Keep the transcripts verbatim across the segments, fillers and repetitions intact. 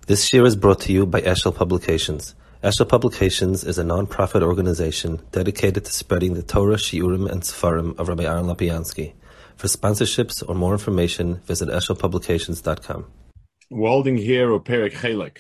This year is brought to you by Eshel Publications. Eshel Publications is a non-profit organization dedicated to spreading the Torah, Shiurim, and Sefarim of Rabbi Aaron Lapiansky. For sponsorships or more information, visit eshel publications dot com. Walding here, Uperek Chelek.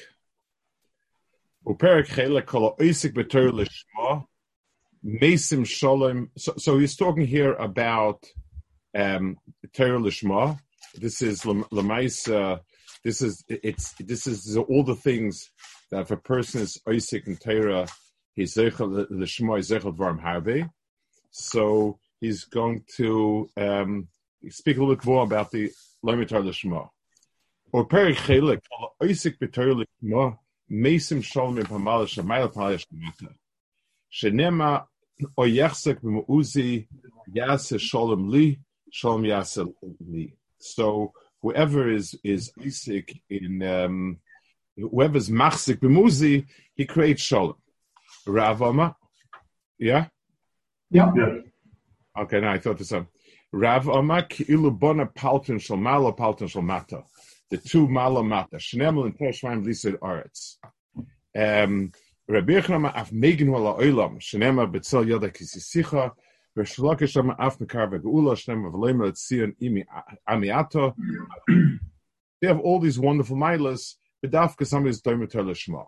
Uperek Chelek kol oisik b'Torah lishma, mesim shalom. So, so he's talking here about um, Torah lishma. This is Lamaisa. This is it's this is all the things that if a person is oisik in Torah, he's zechel lishma, zechel dvarim harbe. So he's going to um, speak a little bit more about the Lamitar Lishma. Or Perek Chelek, Oisik B'Torah Lishma, Mesim Shalom Pamala Shamayel Pamala Shamata. Shenema Oyechsek B'Mu'uzi Yase Shalom Li, Shalom Yase Li. So whoever is is Oisik in um, whoever is Machzik B'Mu'uzi, he creates Shalom. Rav Oma, yeah. Yeah. yeah. Okay, now I thought this up. Rav Omak ilu bona palton shel malo palton shel mata. The two malo mata. Shnemel and Tershvaim listed aretz. Um, Rabbi Yechonama af megen wala oilam. Shnema betzel yoda kisisicha. V'shlokish af mekar v'geula. Shnema v'leima etzion imi amiato. They have all these wonderful milas. B'dafka somebody is doimeter l'shma.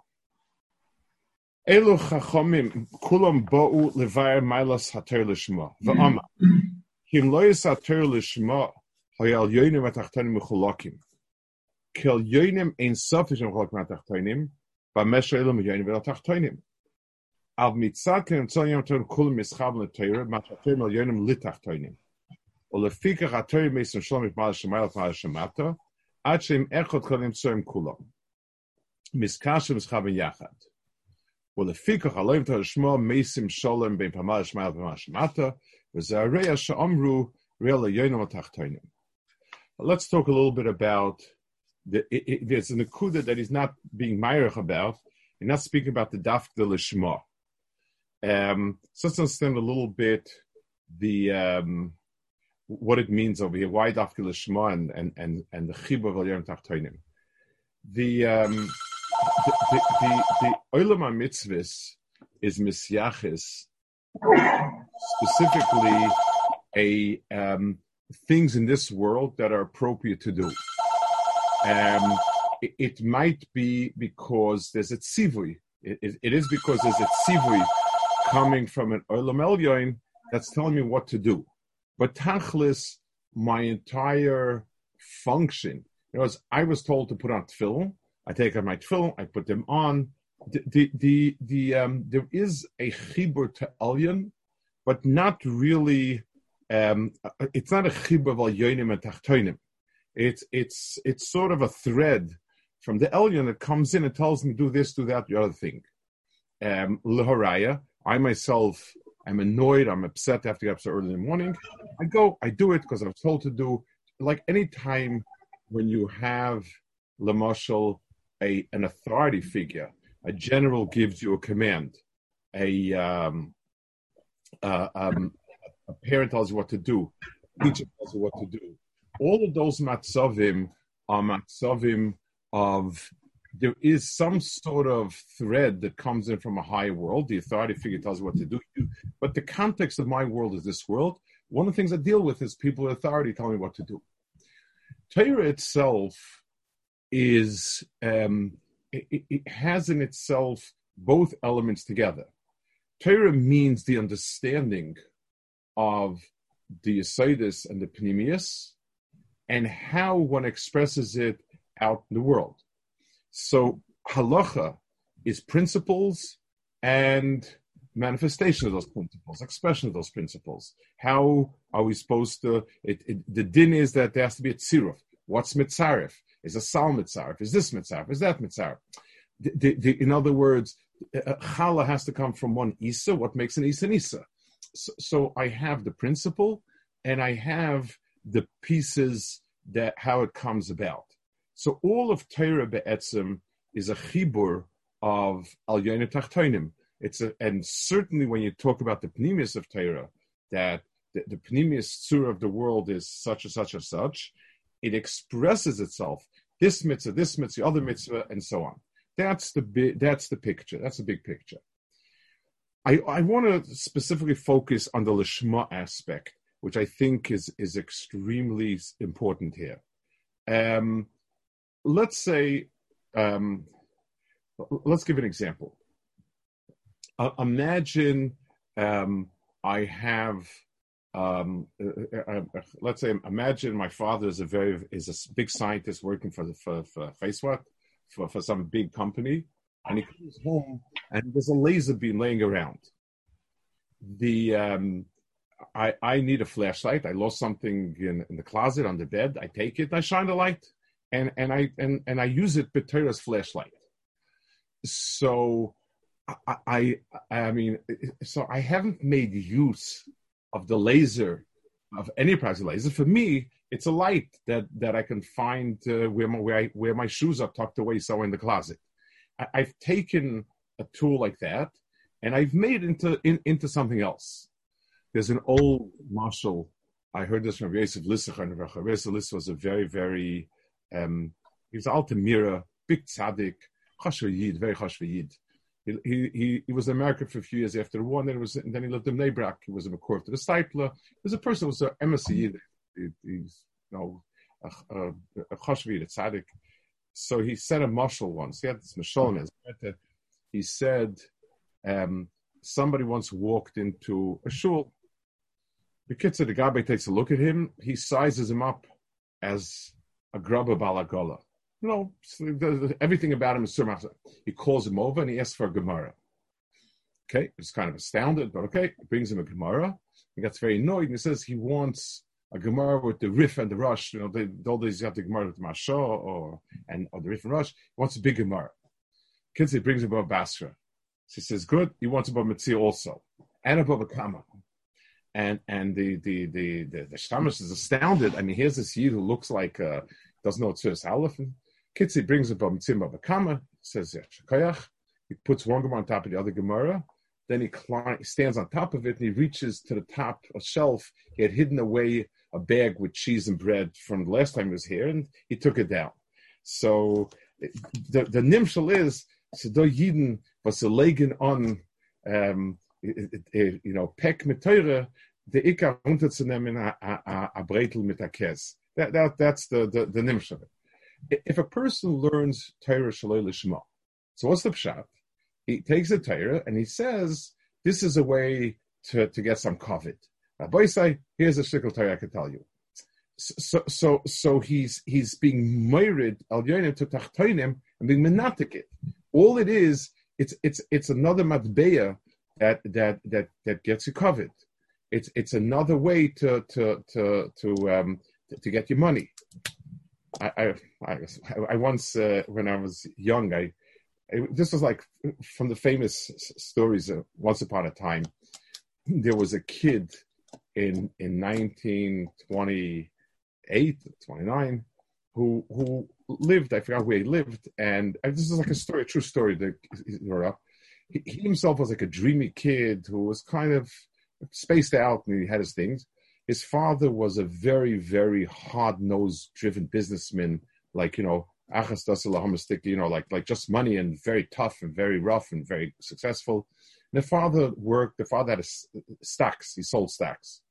Elu chachomim kulam bo'u levayer milas hater l'shma v'ama kim lo yis hater l'shma hayal yonim atachtonim mechulakim kel yonim ein sofish mechulakim atachtonim b'mesha elu yonim v'atachtonim al mitzad kem tzayim aton kulam mischab l'teira matachtonim al yonim litachtonim ulefikach hater mesim shalom milas shemayel milas shemata ad shem echot kolim tzayim kulam miskashem mischabin yachad. Well, the fikach alayim to Shema mesim shalom bein pamal shmael pamal shmata v'zareya she'amru real yonim atachtonim. Let's talk a little bit about the. It, it, there's a nekuda that he's not being ma'arich about. He's not speaking about the dafka l'shma. Um, so let's understand a little bit the um, what it means over here. Why dafka l'shma and and and and the chibur of yonim atachtonim. The um, The the the, the Olam HaMitzvahs is misyachis, specifically a um, things in this world that are appropriate to do. Um, it, it might be because there's a tzivui. It, it, it is because there's a tzivui coming from an Olam Elyon that's telling me what to do. But tachlis, my entire function, you know, as I was told to put on tefillin. I take out my tefillin, I put them on. The the the, the um, there is a chibur to Elyon, but not really. Um, it's not a chibur of Elyonim and Tachtonim. It's it's it's sort of a thread from the Elyon that comes in and tells me do this, do that, the other thing. Um, L'haraya, I myself am annoyed, I'm upset. I have to get up so early in the morning. I go, I do it because I was told to do. Like any time when you have Lamashal, A, an authority figure, a general gives you a command, a um, uh, um, a parent tells you what to do, a teacher tells you what to do. All of those matzavim are matzavim of, there is some sort of thread that comes in from a higher world. The authority figure tells you what to do. But the context of my world is this world. One of the things I deal with is people with authority telling me what to do. Torah itself is um, it, it has in itself both elements together. Torah means the understanding of the Yesodis and the Pnimius and how one expresses it out in the world. So halacha is principles and manifestation of those principles, expression of those principles. How are we supposed to, it, it, the din is that there has to be a tziruf. What's mitzaref? Is a sal mitzaref? Is this mitzaref? Is that mitzaref? The, the, the, in other words, uh, challah has to come from one isa. What makes an isa an isa? So, so I have the principle, and I have the pieces that how it comes about. So all of Torah be'etzim is a chibur of al yonim tachtonim. It's a, and certainly when you talk about the pnimius of Torah, that the, the pnimius tzur of the world is such and such and such. It expresses itself this mitzvah, this mitzvah, other mitzvah, and so on. That's the big, that's the picture. That's the big picture. I, I want to specifically focus on the Lishma aspect, which I think is, is extremely important here. Um, let's say, um, let's give an example. Uh, imagine um, I have, um, uh, uh, uh, let's say, imagine my father is a very is a big scientist working for the for, for Facebook, for for some big company, and he comes home and there's a laser beam laying around. The um, I I need a flashlight. I lost something in, in the closet on the bed. I take it, I shine the light, and and I and and I use it B'Torah's flashlight. So. I, I I mean, so I haven't made use of the laser, of any price laser. For me, it's a light that, that I can find uh, where my where, I, where my shoes are tucked away somewhere in the closet. I, I've taken a tool like that and I've made it into in, into something else. There's an old marshal. I heard this from Yosef Lissacher, and Yosef Lissacher was a very very um, he was Altamira, big tzaddik, chashuv yid, very chashuv yid. He, he he was in America for a few years after the war, and then, it was, and then he lived in Bnei Brak. He was a Makor to the Stipler. He was a person who was an emissary. He, he's you know, a, a, a Chashvi, a tzaddik. So he said a mashal once. He had this mashal in his head. He said um, somebody once walked into a shul. The kitzur, the Gabbai takes a look at him. He sizes him up as a grubber balagola. You know, everything about him is surmasa. He calls him over and he asks for a Gemara. Okay, he's kind of astounded, but okay, he brings him a Gemara. He gets very annoyed and he says he wants a Gemara with the riff and the rush. You know, they, all days you have the Gemara with the Mashah or and or the riff and rush. He wants a big Gemara. Kids, he brings him about Basra. So he says, good. He wants about Metzia also, and about Kama. And and the the the the, the Shtamish is astounded. I mean, here's this Yid who looks like uh, doesn't know Tzuras Aleph. Kitzi brings about Mitzim Babakama, says Shekayach. He puts one Gemara on top of the other Gemara. Then he climb, stands on top of it and he reaches to the top of a shelf. He had hidden away a bag with cheese and bread from the last time he was here, and he took it down. So the the nimshal is Sedo Yidin was a legen on, um, you know, pek mit teure the ikar runterzunehmen a a breitel mit a kes. That that that's the the, the nimshal. If a person learns Torah Shaloi Lishma, so what's the pshat? He takes the Torah and he says, this is a way to, to get some kavod. Rabbi say, here's a shtickle Torah I can tell you. So so so he's he's being moirid al yonim to tachtoinim and being menatik. All it is, it's it's it's another matbeya that that that that gets you kavod. It's it's another way to to to to um to, to get your money. I, I, I once, uh, when I was young, I, I this was like from the famous stories of Once Upon a Time. There was a kid in in nineteen twenty-eight, twenty-nine, who who lived, I forgot where he lived, and this is like a story, a true story. That he, he himself was like a dreamy kid who was kind of spaced out, and he had his things. His father was a very, very hard-nosed, driven businessman, like, you know, achas dasalahamastik, you know, like like just money and very tough and very rough and very successful. And the father worked, the father had a, stacks, he sold stacks.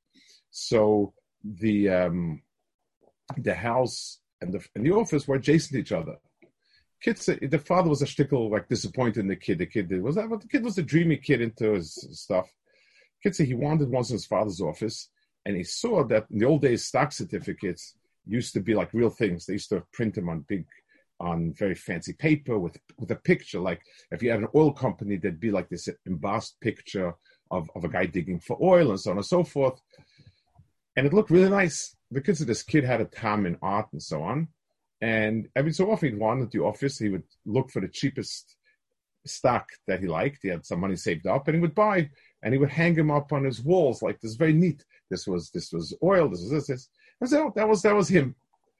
So the um, the house and the and the office were adjacent to each other. Kids, the father was a shtickle, like disappointed in the kid. The kid did, was that, but the kid was a dreamy kid into his stuff. Kids said he wandered once in his father's office. And he saw that in the old days, stock certificates used to be like real things. They used to print them on big, on very fancy paper with, with a picture. Like if you had an oil company, there'd be like this embossed picture of, of a guy digging for oil and so on and so forth. And it looked really nice. Because this kid had a time in art and so on. And every so often he'd wander to the office. He would look for the cheapest stock that he liked. He had some money saved up and he would buy, and he would hang them up on his walls like this, very neat. This was this was oil. This was this. this. So that was that was him.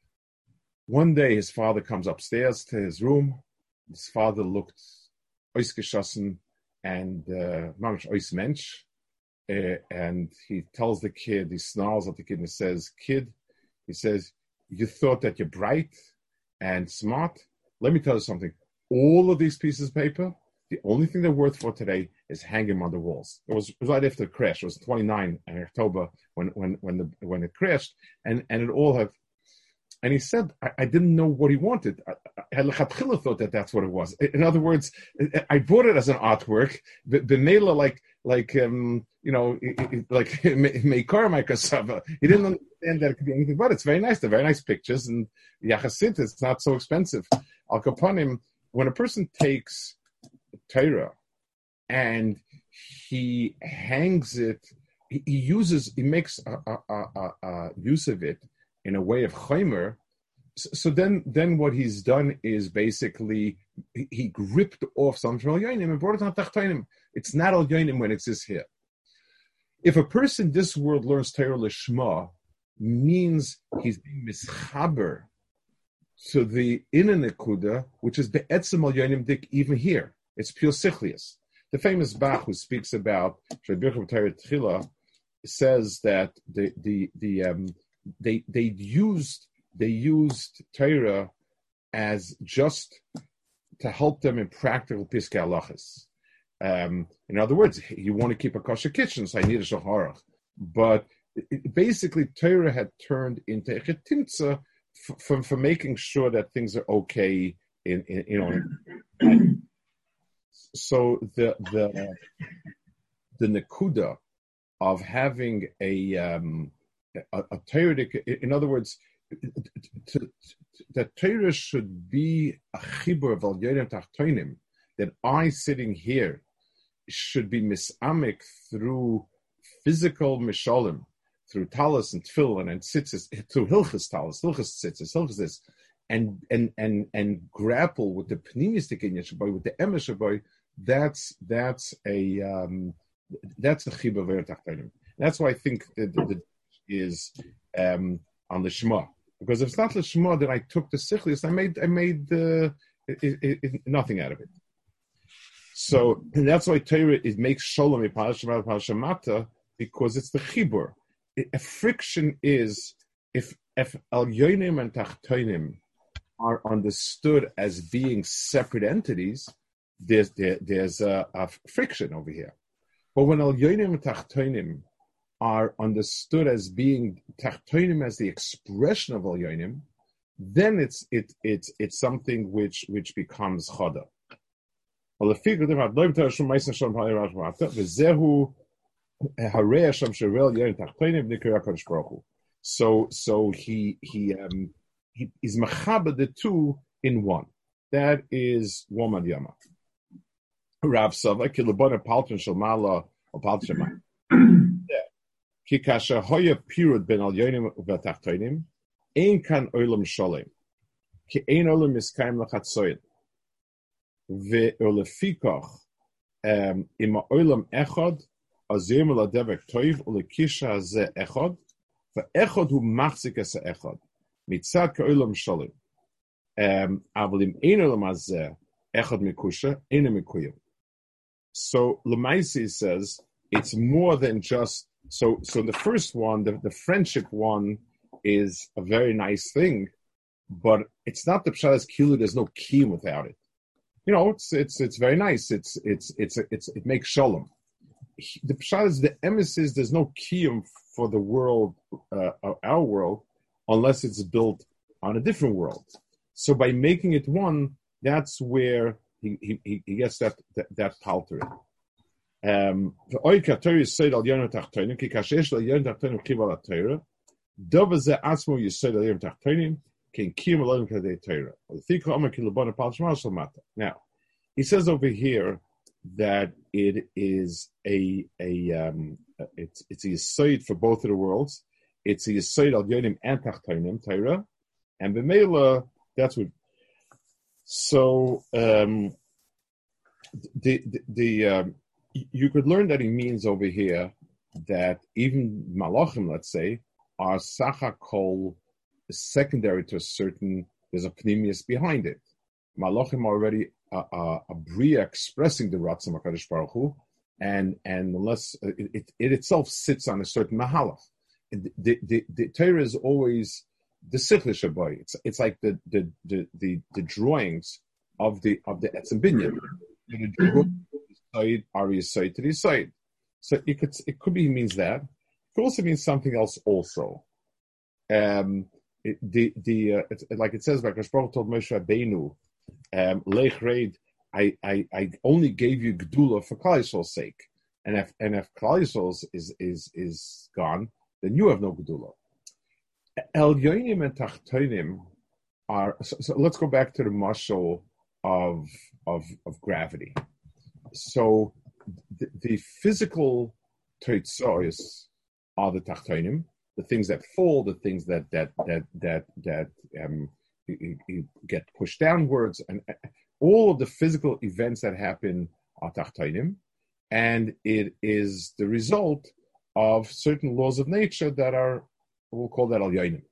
One day, his father comes upstairs to his room. His father looked oisgeschossen and mamish ois mensch, and he tells the kid. He snarls at the kid and he says, "Kid," he says, "you thought that you're bright. and smart, let me tell you something. All of these pieces of paper, the only thing they're worth for today is hanging them on the walls. It was, it was right after the crash. It was twenty-nine in October when when when the when it crashed, and, and it all have. And he said, I, I didn't know what he wanted. I, I thought that that's what it was. In other words, I bought it as an artwork. The, the Nela, like, like um, you know, like Meikar, my cassava. He didn't understand that it could be anything but. It's very nice. They're very nice pictures. And Yachasit, it's not so expensive. Al Kapanim, when a person takes Torah and he hangs it, he, he uses, he makes a, a, a, a use of it in a way of chaymer. So, so then, then what he's done is basically he, he ripped off something from al yonim and brought it on tachtonim. It's not al yonim when it exists here. If a person in this world learns Torah lishma, means he's being mischaber to the inner nekuda, which is be'etzem al yonim dik even here. It's pure sichlius. The famous Bach who speaks about Shebirchim Torah Tchila says that the the the um, They they used they used Torah as just to help them in practical piskei halachos. Um, in other words, you want to keep a kosher kitchen, so I need a shulchan. But it, basically, Torah had turned into a chetimtza for, for making sure that things are okay. In, in you know, so the the the nekuda of having a um, A, a Torah, in other words, to, to, that Torah should be a chibur of al yonim tachtonim, that I sitting here should be misamik through physical mishalim, through talis and tefillin and tzitzis, through hilchas talis, hilchas tzitzis, hilchas this, and and and and grapple with the pnimistic inyan shaboy, with the emes shaboy. That's that's a um, that's a chibur of al yonim tachtonim. That's why I think that the, the is um, on the Shema, because if it's not the Shema, then I took the sichlius, I made I made uh, it, it, it, nothing out of it. So and that's why Torah it makes shalom parashamata, because it's the chibur. A friction is if if al yonim and tachtonim are understood as being separate entities, there's there, there's a, a friction over here. But when al yonim and tachtonim are understood as being tachtonim as the expression of al yonim, then it's it it's it's something which which becomes chada. So so he he um he is mechaber the two in one. That is woman yama. Rav Sava kilabona palton shalmala or palton. Kikasha hoya pirud ben al yonim uvatachtonim ein kan olam shalem ki ein olam miskaim lachatzoyin ve olefikach im olam echad azim ladevek toiv olekisha ze echad ve echad hu machzik es echad mitzad ka olam shalem aval im ein olam azeh echad mikusha ein mikuyim. So Lemaisi says it's more than just. So, so the first one, the, the friendship one, is a very nice thing, but it's not the pshat as kilu. There's no kiyum without it. You know, it's it's it's very nice. It's it's it's it's it makes shalom. The pshat is the emes is there's no kiyum for the world, uh, our world, unless it's built on a different world. So by making it one, that's where he he he gets that that, that palter. Um, the oika Torah is said al yonim tachtonim ki kashesh al yonim tachtonim chiv al Torah. Dov ze atzmo you said al yonim tachtonim ken kiyum al yonim kadei Torah. L'fikra omer ki lebona pal shema shalmata. Now, he says over here that it is a a um it's it's a yesod for both of the worlds. It's a yesod al yonim and tachtonim Torah, and b'meila that's what. So um, the the, the um, you could learn that he means over here that even malachim, let's say, are sachakol secondary to a certain. There's a pneumius behind it. Malachim are already a, a, a bria expressing the ratzon HaKadosh Baruch Hu, and and unless it, it, it itself sits on a certain mahalach. The, the, the, the Torah is always the sichlisha boy. It's it's like the the the the, the drawings of the of the etzem binyan. The drawing side are side to the side. So it could it could be means that. It could also mean something else also. Um, it, the the uh, it's, like it says, like Hashbach told Moshe Rabbeinu, um, Lech Reid, I, I I only gave you Gedula for Klal Yisrael's sake, and if and if Klal Yisrael's is is is gone, then you have no Gedula. El Yonim and Tachtonim are. So, so let's go back to the mashal of of of gravity. So the, the physical teitzois are the Tachtonim, the things that fall, the things that that that that that um, you, you get pushed downwards, and all of the physical events that happen are Tachtonim, and it is the result of certain laws of nature that are, we'll call that Al Yonim.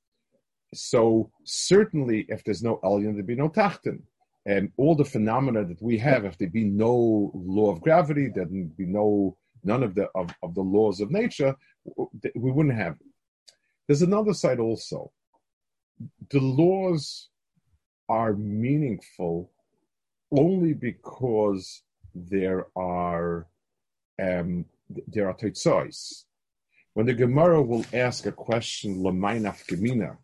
So certainly, if there's no Elyon, there'd be no Tachton. And all the phenomena that we have, if there be no law of gravity, there'd be no none of the of, of the laws of nature, we wouldn't have it. There's another side also. The laws are meaningful only because there are um, there are teitzois. When the Gemara will ask a question, l'may nafka,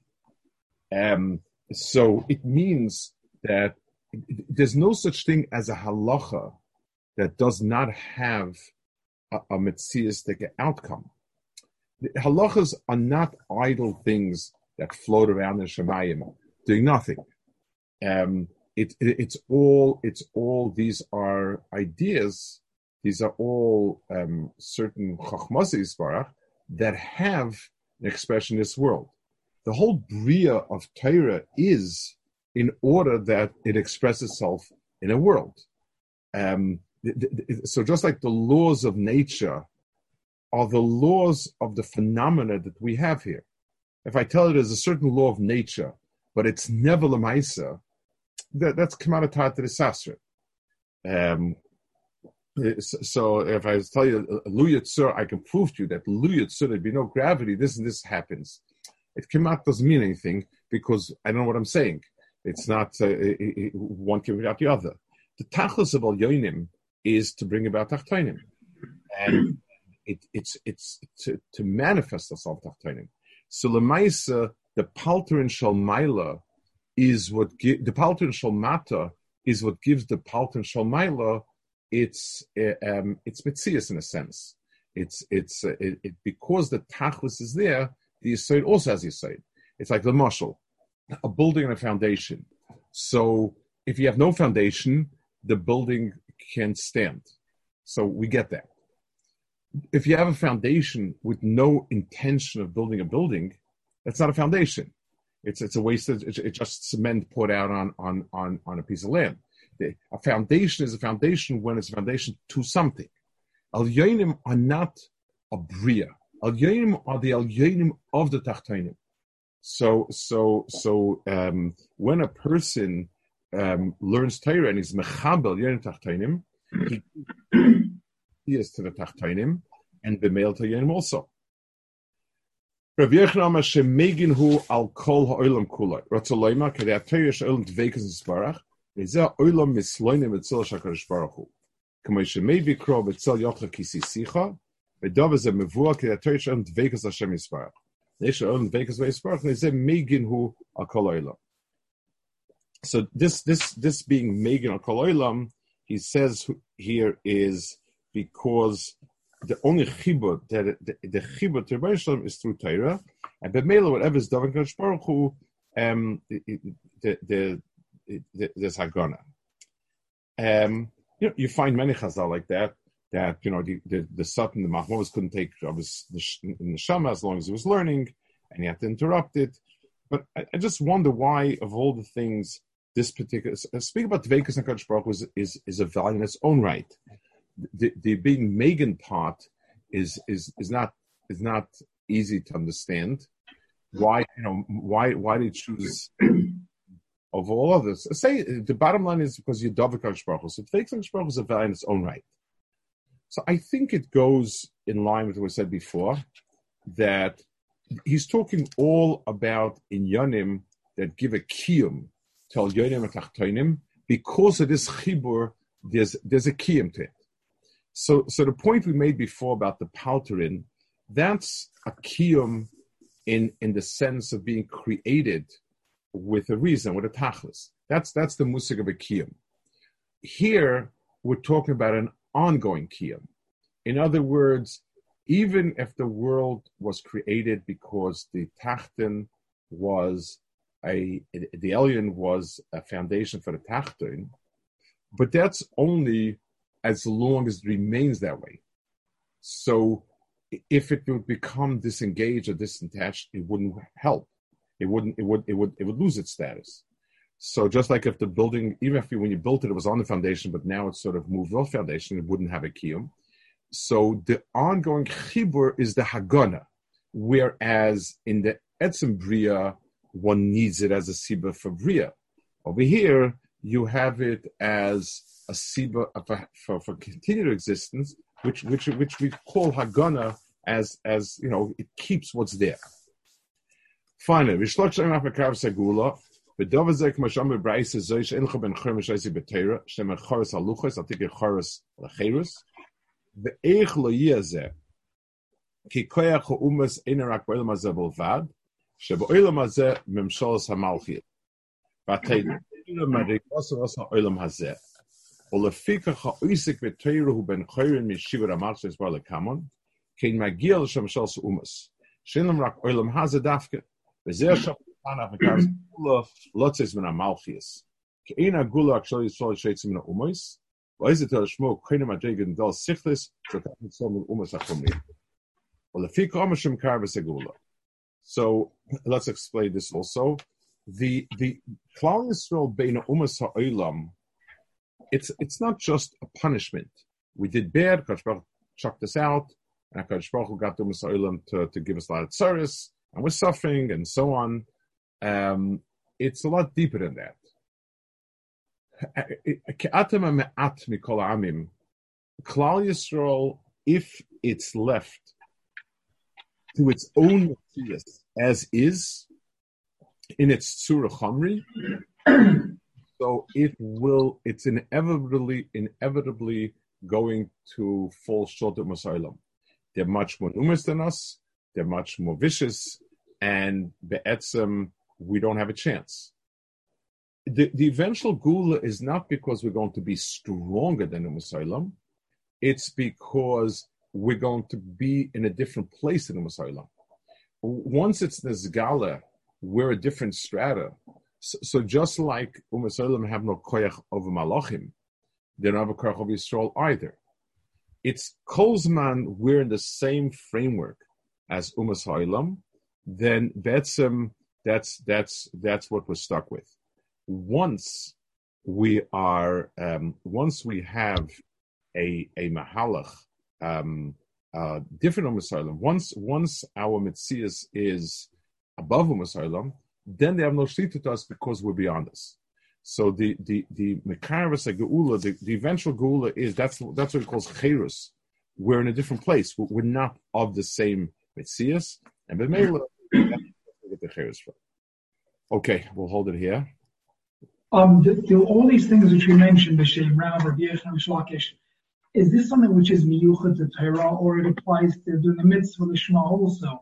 um so it means that there's no such thing as a halacha that does not have a, a metziistic outcome. The halachas are not idle things that float around in Shemayim, doing nothing. Um, it, it, it's all. It's all. These are ideas. These are all um, certain chachmas yisbarach that have an expression in this world. The whole bria of Torah is in order that it express itself in a world. Um, so just like the laws of nature are the laws of the phenomena that we have here. If I tell you there's a certain law of nature, but it's never l'maisa, that, that's commoditat to the sasra. Um, so if I tell you Lu Yitzur, I can prove to you that Lu Yitzur, there'd be no gravity, this and this happens. It kemat doesn't mean anything because I don't know what I'm saying. It's not uh, it, it, one can without the other. The tachlis of Al Yonim is to bring about tachtonim, and it, it's it's to, to manifest itself tachtonim. So lemaisa, the palter and shalmaila is what gi- the palter and shalmata is what gives the palter and shalmaila its uh, um, its metzias in a sense. It's it's uh, it, it because the tachlis is there. The Yisod also has Yisod. It's like the mashal, a building and a foundation. So if you have no foundation, the building can't stand. So we get that. If you have a foundation with no intention of building a building, that's not a foundation. It's it's a wasted. It's, it's just cement poured out on on on on a piece of land. The, a foundation is a foundation when it's a foundation to something. Al Yonim are not a bria. Al Yonim are the Al Yonim of the Tachtonim. So, so, so, um, when a person um, learns Torah and is mechabel Yonim Tachtonim, he is to the Tachtonim and b'meil to Yonim also. Rav Yechon shemegin hu al kol ha'olam kulay. Ratzolema kedei Torah she'olam dveikas nisbarach. V'zeh ha'olam misloinim etzil shakadosh baruch hu. K'may shemei vikro b'etzil yotcha kisisicha. V'dav is a mevuah kedei Torah she'olam dveikas Hashem nisbarach. So this this this being Megan or Kol Olam, he says here is because the only chibur that the, the chibur to Rebbeinu Shalom is through Torah, and b'meila whatever is Daven Kadosh Baruch Hu, um, the the the there's Hagana. Um, you know, you find many chazal like that. That you know the the, the Satan, the Mahmoud couldn't take of his the, the Neshama as long as he was learning, and he had to interrupt it. But I, I just wonder why, of all the things, this particular speak about Dveikus and Kadosh Baruch Hu is, is is a value in its own right. The the being Megan part is is is not is not easy to understand. Why you know why why did he choose of all others? Say the bottom line is because you Dovah Kadosh Baruch Hu. So Dveikus and Kadosh Baruch Hu is a value in its own right. So I think it goes in line with what we said before, that he's talking all about inyanim that give a kiyum to al yonim and tachtonim. Because of this chibur, there's there's a kiyum to it. So, so the point we made before about the palterin, that's a kiyum in in the sense of being created with a reason, with a tachlis. That's that's the musik of a kiyum. Here we're talking about an ongoing kiyum. In other words, even if the world was created because the tachten was a the alien was a foundation for the tachten, but that's only as long as it remains that way. So if it would become disengaged or disattached, it wouldn't help. It wouldn't. It would. It would. It would lose its status. So just like if the building, even if you, when you built it, it was on the foundation, but now it's sort of moved off foundation, it wouldn't have a kiyum. So the ongoing chibur is the hagana, whereas in the etzem bria, one needs it as a siba for bria. Over here, you have it as a siba for, for, for continued existence, which which which we call hagana as as you know, it keeps what's there. Finally, Rishlot Shem Apakav Segula, Bedovazek Masham Bryce Zoish Encha Ben Chormish Isi Betera, Shem Choros Aluchos, Atik Choros Lacherus, the Eich Lo Yezeh, Ki Koyach Umas Enerak Oilam Hazeh Bolvad, Sheb Oilam Hazeh Memsholos Hamalchit, Batei Marikos Oilam Hazeh, Olefika Chaoisik Betera Hu Ben Chorin Mishiva Ramarches Bar Lekamon, Kein Magiel Shem Sholos Umas, Shinam Rak Oilam Hazeh Dafke. Bezer Shapana Pekars Gula Lotzes Min Amalchius. Keina Gula actually saw shades min Umois. Why is it tell Shmo Keina Madrigan Dal Sichlis so that it's some Umas Akumri? Well, the Fik Amashim Karvasegula. So let's explain this also. The the Klal Yisrael Beina Umas Ha'olam. It's it's not just a punishment. We did bad. Kadosh Baruch chucked us out, and Kadosh Baruch Hu got the Umas Ha'olam to to give us a lot of tzaris. And we're suffering and so on. Um, it's a lot deeper than that. Klal Yisrael, if it's left to its own as is, in its tzura chamri, so it will, it's inevitably, inevitably going to fall short of Masaylam. They're much more numerous than us. They're much more vicious, and be'etzem, we don't have a chance. The, the eventual gula is not because we're going to be stronger than the Musaylam. It's because we're going to be in a different place than the Musaylam. Once it's Nizgala, we're a different strata. So, so just like Umasaylam have no koyach over Malachim, they don't have a koyach over Yisrael either. It's Kolzman, we're in the same framework as Umas Ha'ilam, then betzem, that's that's that's what we're stuck with. Once we are, um, once we have a a mahalach, um, uh, different Umas Ha'ilam. Once once our mitzias is above Umas Ha'ilam, then they have no shlita to us because we're beyond us. So the the the mekaras geula, the, the eventual geula is that's that's what it calls cherus. We're in a different place. We're, we're not of the same mitzias, and b'meila get the cherus from. Okay, we'll hold it here. Um, do, do all these things which you mentioned, B'Shem, Rav, Yechon, Shlakish, is this something which is miyuchad to Torah, or it applies to doing the mitzvah lishma also?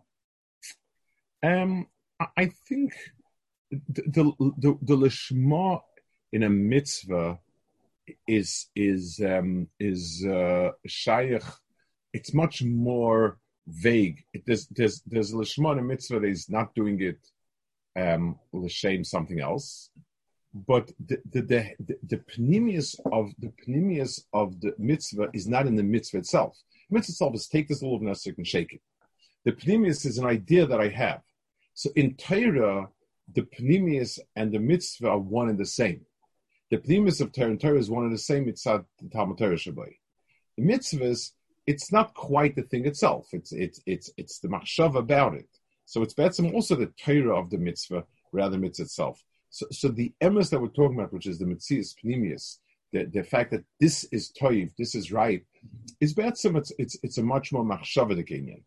Um, I think the the the, the lishma in a mitzvah is is um, is uh, shaykh. It's much more vague. It, there's there's there's lishma in a mitzvah that is not doing it um, l'shem something else. But the the the, the, the pnimius of the pnimius of the mitzvah is not in the mitzvah itself. The mitzvah itself is take this little nesek and shake it. The pnimius is an idea that I have. So in Torah, the pnimius and the mitzvah are one and the same. The pnimius of Torah and Torah is one and the same. It's not the Talmud Torah Shabbai. The mitzvahs, it's not quite the thing itself. It's it's it's it's the machshav about it. So it's betzim also the Torah of the mitzvah rather than mitzvah itself. So, so the emes that we're talking about, which is the mitzias pnimius, the, the fact that this is toiv, this is right, is betzim. It's it's it's a much more machshavadik inyan.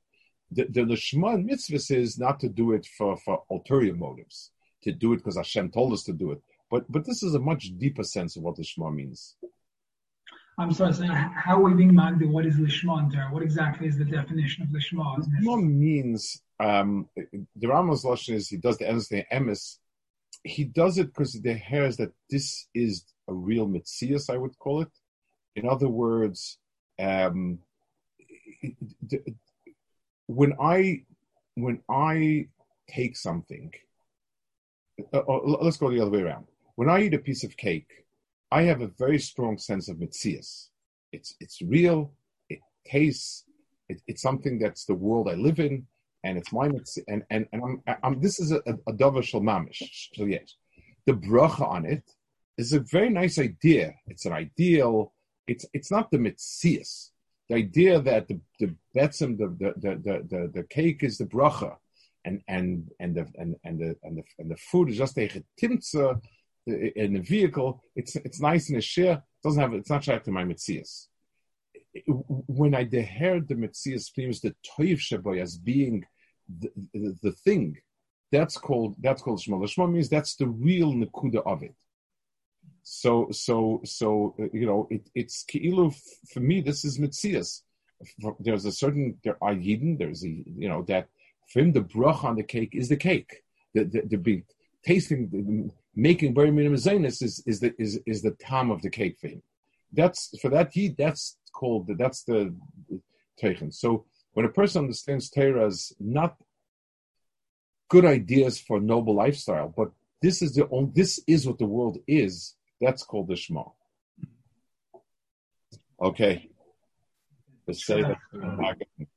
the, the Lishma and mitzvahs is not to do it for, for ulterior motives, to do it because Hashem told us to do it. But but this is a much deeper sense of what Lishma means. I'm sorry, so how are we being magdi? What is Lishma in Torah? What exactly is the definition of Lishma? Lishma means, um, the Rambam's lashon is, he does the Emes Emes. He does it because he hears that this is a real mitzias, I would call it. In other words, um, the, when I when I take something, uh, or let's go the other way around. When I eat a piece of cake, I have a very strong sense of mitzias. It's it's real. It tastes. It, it's something that's the world I live in, and it's my mitzias. And and and I'm, I'm this is a a davar shel mamish. So yes, the bracha on it is a very nice idea. It's an ideal. It's it's not the mitzias. The idea that the the betzim, the the the the, the cake is the bracha, and and and the and and the and the and the food is just a timtza in the vehicle. It's it's nice in a share. Doesn't have it's not shaykh to my mitzias. When I deheard the mitzias themes, the toiv shaboy as being the, the, the thing, that's called that's called shema. Shema means that's the real nekuda of it. So, so, so, you know, it, it's ki'ilu, for me, this is mitzias. There's a certain, there are yidden, there's a, you know, that for him, the bracha on the cake is the cake. The, the, the big tasting, the, making very minimum zaynis is, is the, is, is the tam of the cake for him. That's, for that yid, that's called, that's the teichen. So when a person understands Torah as not good ideas for noble lifestyle, but this is the only, this is what the world is, that's called the Shema. Okay. Let's say that.